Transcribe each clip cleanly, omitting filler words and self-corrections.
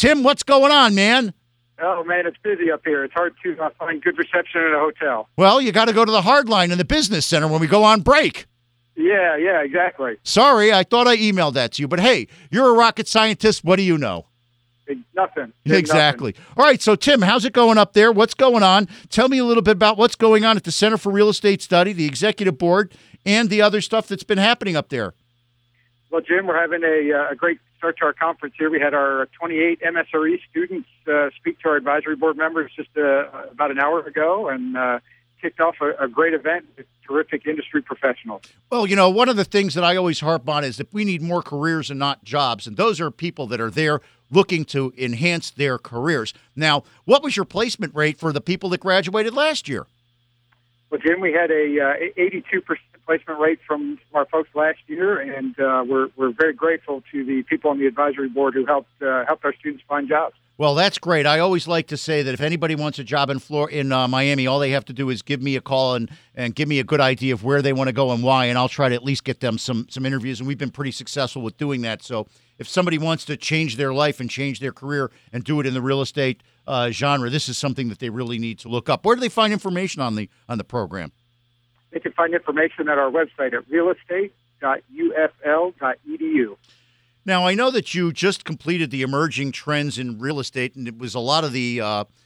Tim, what's going on, man? Oh, man, it's busy up here. It's hard to find good reception at a hotel. Well, you got to go to the hard line in the business center when we go on break. Yeah, exactly. Sorry, I thought I emailed that to you. But, hey, you're a rocket scientist. What do you know? Nothing. Exactly. Nothing. All right, so, Tim, how's it going up there? What's going on? Tell me a little bit about what's going on at the Center for Real Estate Study, the executive board, and the other stuff that's been happening up there. Well, Jim, we're having a great start to our conference here. We had our 28 MSRE students speak to our advisory board members just about an hour ago and kicked off a great event with terrific industry professionals. Well, one of the things that I always harp on is that we need more careers and not jobs, and those are people that are there looking to enhance their careers. Now, what was your placement rate for the people that graduated last year? Well, Jim, we had a 82% placement rate from our folks last year, and we're very grateful to the people on the advisory board who helped our students find jobs. Well, that's great. I always like to say that if anybody wants a job in Miami, all they have to do is give me a call and give me a good idea of where they want to go and why, and I'll try to at least get them some interviews, and we've been pretty successful with doing that. So if somebody wants to change their life and change their career and do it in the real estate genre, this is something that they really need to look up. Where do they find information on the program? They can find information at our website at realestate.ufl.edu. Now, I know that you just completed the emerging trends in real estate, and it was a lot of the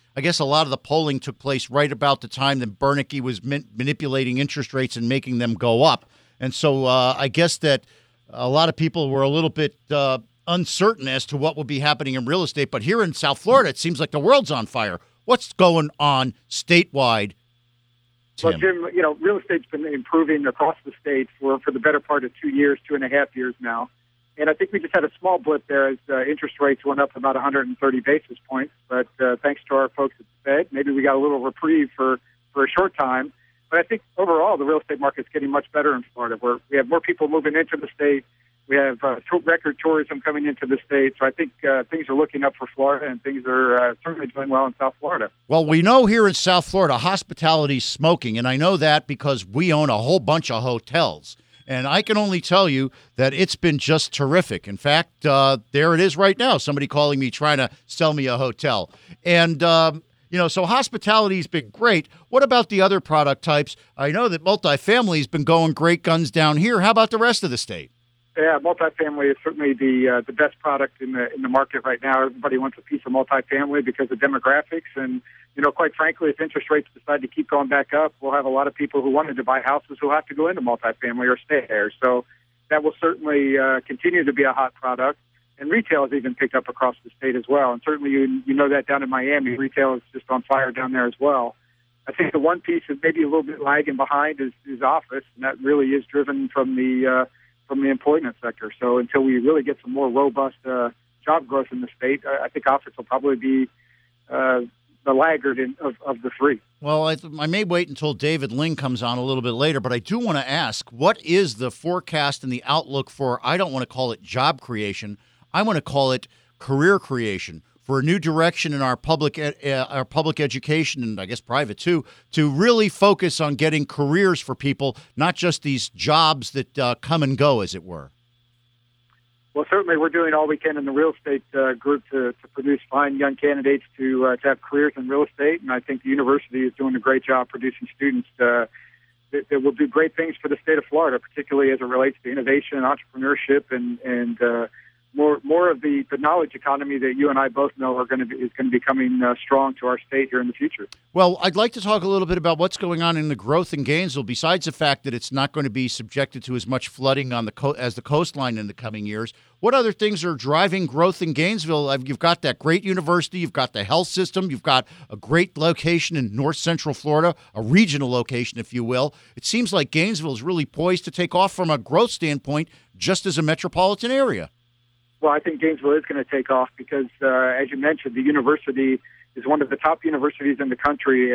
polling took place right about the time that Bernanke was manipulating interest rates and making them go up. And so I guess that a lot of people were a little bit uncertain as to what would be happening in real estate. But here in South Florida, it seems like the world's on fire. What's going on statewide, Tim? Well, Jim, real estate's been improving across the state for the better part of 2.5 years now. And I think we just had a small blip there as interest rates went up about 130 basis points. But thanks to our folks at the Fed, maybe we got a little reprieve for a short time. But I think overall, the real estate market's getting much better in Florida. We have more people moving into the state. We have record tourism coming into the state. So I think things are looking up for Florida, and things are certainly doing well in South Florida. Well, we know here in South Florida, hospitality's smoking. And I know that because we own a whole bunch of hotels. And I can only tell you that it's been just terrific. In fact, there it is right now, somebody calling me trying to sell me a hotel. And, so hospitality's been great. What about the other product types? I know that multifamily's been going great guns down here. How about the rest of the state? Yeah, multifamily is certainly the best product in the market right now. Everybody wants a piece of multifamily because of demographics. And, quite frankly, if interest rates decide to keep going back up, we'll have a lot of people who wanted to buy houses who have to go into multifamily or stay there. So that will certainly continue to be a hot product. And retail has even picked up across the state as well. And certainly you know that down in Miami, retail is just on fire down there as well. I think the one piece that maybe a little bit lagging behind is office, and that really is driven from the employment sector. So until we really get some more robust job growth in the state, I think office will probably be the laggard of the three. Well, I may wait until David Ling comes on a little bit later, but I do want to ask, what is the forecast and the outlook for, I don't want to call it job creation, I want to call it career creation, for a new direction in our public education, and I guess private too, to really focus on getting careers for people, not just these jobs that come and go, as it were? Well, certainly we're doing all we can in the real estate group to produce fine young candidates to have careers in real estate, and I think the university is doing a great job producing students that will do great things for the state of Florida, particularly as it relates to innovation and entrepreneurship and more of the knowledge economy that you and I both know is going to be coming strong to our state here in the future. Well, I'd like to talk a little bit about what's going on in the growth in Gainesville, besides the fact that it's not going to be subjected to as much flooding on as the coastline in the coming years. What other things are driving growth in Gainesville? You've got that great university, you've got the health system, you've got a great location in north central Florida, a regional location, if you will. It seems like Gainesville is really poised to take off from a growth standpoint, just as a metropolitan area. Well, I think Gainesville is going to take off because, as you mentioned, the university is one of the top universities in the country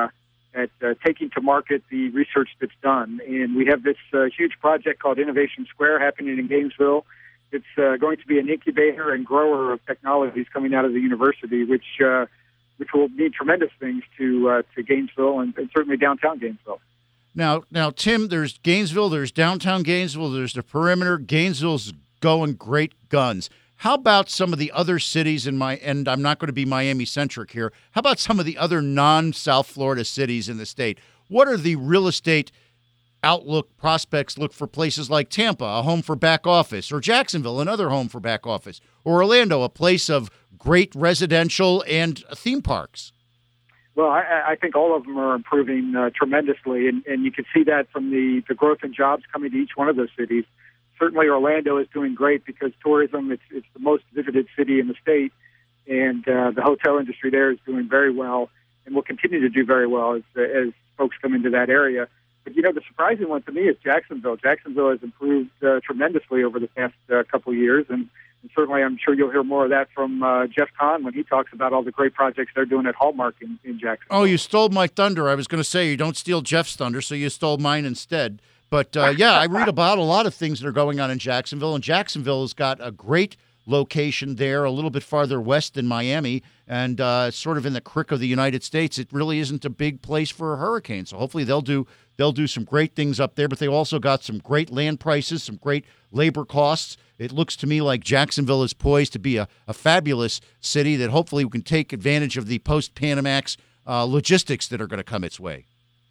at taking to market the research that's done. And we have this huge project called Innovation Square happening in Gainesville. It's going to be an incubator and grower of technologies coming out of the university, which will mean tremendous things to Gainesville and certainly downtown Gainesville. Now, Tim, there's Gainesville, there's downtown Gainesville, there's the perimeter. Gainesville's going great guns. How about some of the other cities and I'm not going to be Miami-centric here. How about some of the other non-South Florida cities in the state? What are the real estate outlook prospects look for places like Tampa, a home for back office, or Jacksonville, another home for back office, or Orlando, a place of great residential and theme parks? Well, I think all of them are improving tremendously, and you can see that from the growth in jobs coming to each one of those cities. Certainly Orlando is doing great because tourism, it's the most visited city in the state, and the hotel industry there is doing very well and will continue to do very well as folks come into that area. But, the surprising one to me is Jacksonville. Jacksonville has improved tremendously over the past couple of years, and certainly I'm sure you'll hear more of that from Jeff Kahn when he talks about all the great projects they're doing at Hallmark in Jacksonville. Oh, you stole my thunder. I was going to say you don't steal Jeff's thunder, so you stole mine instead. But, I read about a lot of things that are going on in Jacksonville, and Jacksonville has got a great location there, a little bit farther west than Miami, and sort of in the crick of the United States. It really isn't a big place for a hurricane, so hopefully they'll do some great things up there, but they also got some great land prices, some great labor costs. It looks to me like Jacksonville is poised to be a fabulous city that hopefully we can take advantage of the post-Panamax logistics that are going to come its way.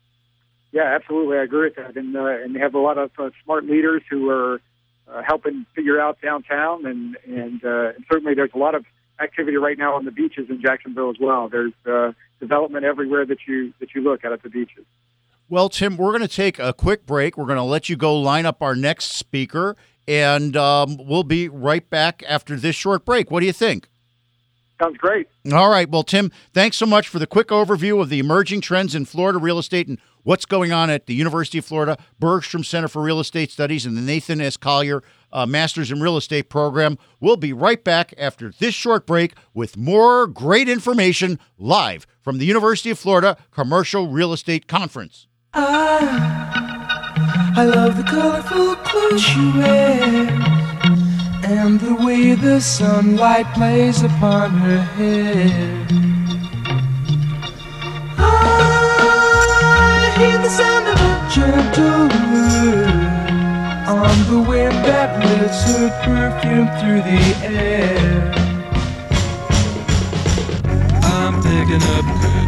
Yeah, absolutely. I agree with that. And they have a lot of smart leaders who are helping figure out downtown, and certainly there's a lot of activity right now on the beaches in Jacksonville as well. There's development everywhere that you look at the beaches. Well, Tim, we're going to take a quick break. We're going to let you go line up our next speaker, and we'll be right back after this short break. What do you think? Sounds great. All right. Well, Tim, thanks so much for the quick overview of the emerging trends in Florida real estate and what's going on at the University of Florida Bergstrom Center for Real Estate Studies and the Nathan S. Collier Masters in Real Estate program. We'll be right back after this short break with more great information live from the University of Florida Commercial Real Estate Conference. I love the colorful clothes she wears and the way the sunlight plays upon her hair. I hear the sound of a gentle word on the wind that lifts her perfume through the air. I'm picking up good